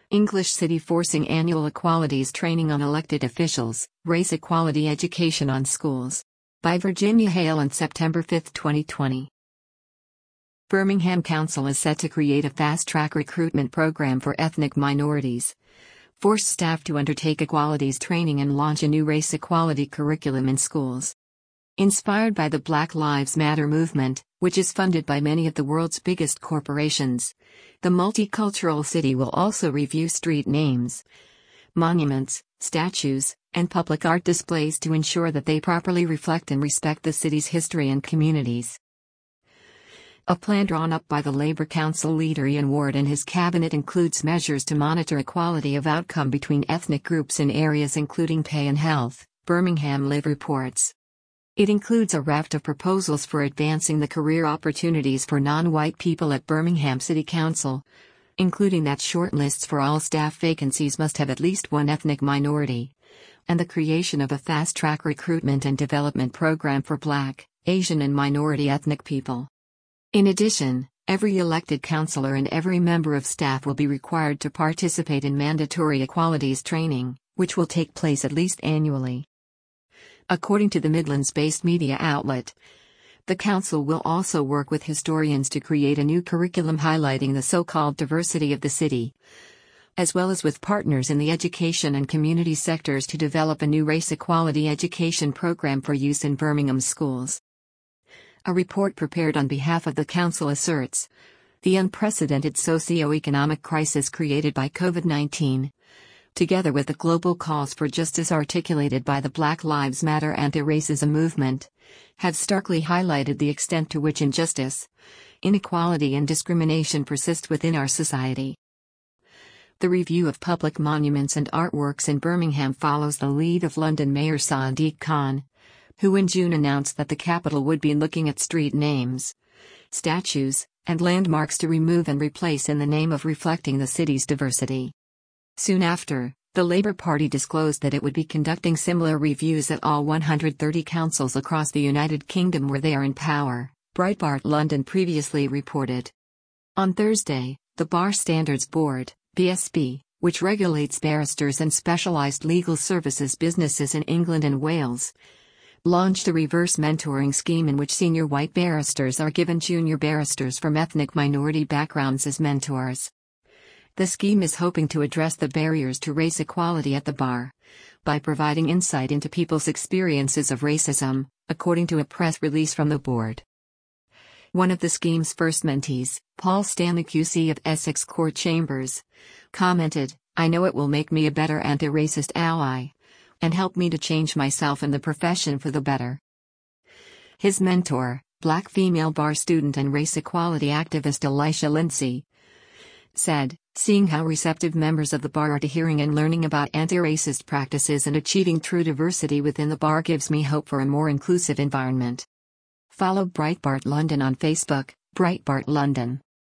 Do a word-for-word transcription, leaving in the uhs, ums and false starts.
English City forcing annual equalities training on elected officials, race equality education on schools. By Virginia Hale on September fifth, twenty twenty. Birmingham Council is set to create a fast-track recruitment program for ethnic minorities, force staff to undertake equalities training and launch a new race equality curriculum in schools. Inspired by the Black Lives Matter movement, which is funded by many of the world's biggest corporations, the multicultural city will also review street names, monuments, statues, and public art displays to ensure that they properly reflect and respect the city's history and communities. A plan drawn up by the Labour Council leader Ian Ward and his cabinet includes measures to monitor equality of outcome between ethnic groups in areas including pay and health, Birmingham Live reports. It includes a raft of proposals for advancing the career opportunities for non-white people at Birmingham City Council, including that shortlists for all staff vacancies must have at least one ethnic minority, and the creation of a fast-track recruitment and development program for Black, Asian and minority ethnic people. In addition, every elected councillor and every member of staff will be required to participate in mandatory equalities training, which will take place at least annually. According to the Midlands-based media outlet, the council will also work with historians to create a new curriculum highlighting the so-called diversity of the city, as well as with partners in the education and community sectors to develop a new race equality education program for use in Birmingham schools. A report prepared on behalf of the council asserts, the unprecedented socio-economic crisis created by COVID nineteen, together with the global calls for justice articulated by the Black Lives Matter anti-racism movement, have starkly highlighted the extent to which injustice, inequality and discrimination persist within our society. The review of public monuments and artworks in Birmingham follows the lead of London Mayor Sadiq Khan, who in June announced that the capital would be looking at street names, statues, and landmarks to remove and replace in the name of reflecting the city's diversity. Soon after, the Labour Party disclosed that it would be conducting similar reviews at all one hundred thirty councils across the United Kingdom where they are in power, Breitbart London previously reported. On Thursday, the Bar Standards Board, B S B, which regulates barristers and specialised legal services businesses in England and Wales, launched a reverse mentoring scheme in which senior white barristers are given junior barristers from ethnic minority backgrounds as mentors. The scheme is hoping to address the barriers to race equality at the bar by providing insight into people's experiences of racism, according to a press release from the board. One of the scheme's first mentees, Paul Stanley Q C of Essex Court Chambers, commented, "I know it will make me a better anti-racist ally and help me to change myself and the profession for the better." His mentor, Black female bar student and race equality activist Elisha Lindsay, said, "Seeing how receptive members of the bar are to hearing and learning about anti-racist practices and achieving true diversity within the bar gives me hope for a more inclusive environment." Follow Breitbart London on Facebook, Breitbart London.